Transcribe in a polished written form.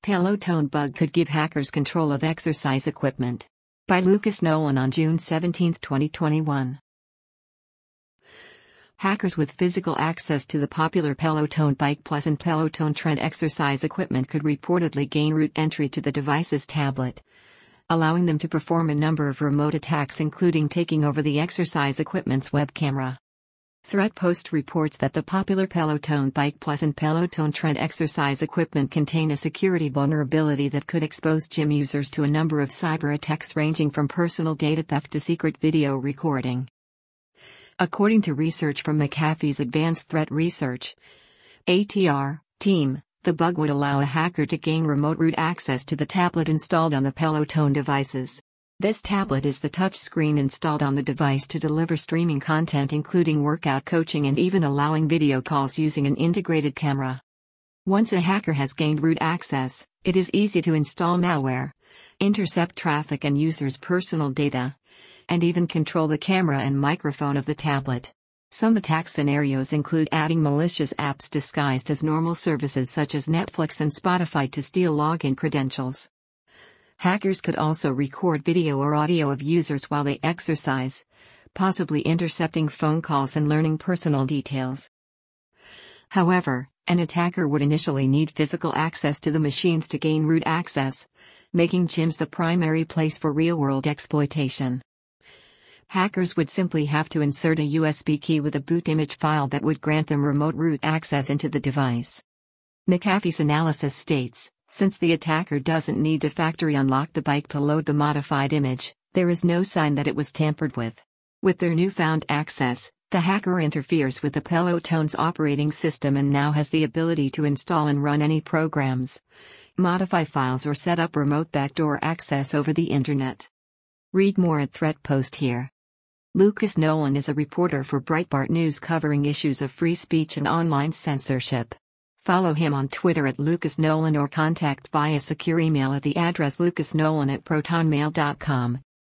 Pelotone bug could give hackers control of exercise equipment. By Lucas Nolan on June 17, 2021. Hackers with physical access to the popular Pelotone Bike Plus and Pelotone Trend exercise equipment could reportedly gain root entry to the device's tablet, allowing them to perform a number of remote attacks, including taking over the exercise equipment's web camera. ThreatPost reports that the popular Pelotone Bike Plus and Pelotone Trend exercise equipment contain a security vulnerability that could expose gym users to a number of cyber attacks ranging from personal data theft to secret video recording. According to research from McAfee's Advanced Threat Research (ATR) team, the bug would allow a hacker to gain remote root access to the tablet installed on the Pelotone devices. This tablet is the touch screen installed on the device to deliver streaming content, including workout coaching and even allowing video calls using an integrated camera. Once a hacker has gained root access, it is easy to install malware, intercept traffic and users' personal data, and even control the camera and microphone of the tablet. Some attack scenarios include adding malicious apps disguised as normal services such as Netflix and Spotify to steal login credentials. Hackers could also record video or audio of users while they exercise, possibly intercepting phone calls and learning personal details. However, an attacker would initially need physical access to the machines to gain root access, making gyms the primary place for real-world exploitation. Hackers would simply have to insert a USB key with a boot image file that would grant them remote root access into the device. McAfee's analysis states, since the attacker doesn't need to factory unlock the bike to load the modified image, there is no sign that it was tampered with. With their newfound access, the hacker interferes with the Pelotone's operating system and now has the ability to install and run any programs, modify files or set up remote backdoor access over the internet. Read more at ThreatPost here. Lucas Nolan is a reporter for Breitbart News covering issues of free speech and online censorship. Follow him on Twitter at Lucas Nolan or contact via secure email at the address lucasnolan@protonmail.com.